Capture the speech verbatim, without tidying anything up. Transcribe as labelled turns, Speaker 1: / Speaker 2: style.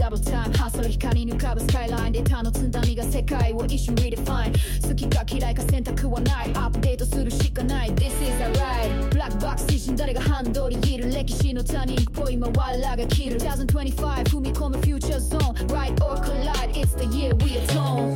Speaker 1: ダブルタイムハッスル光に浮かぶスカイラインデータの津波が世界を一瞬 redefine 好きか嫌いか選択はないアップデートするしかない This is a ride ブラックバックス自身誰がハンドル握る歴史のターニングポイント我らが切るにせんにじゅうご踏み込むフューチャーゾーン Right or collide It's the year we atone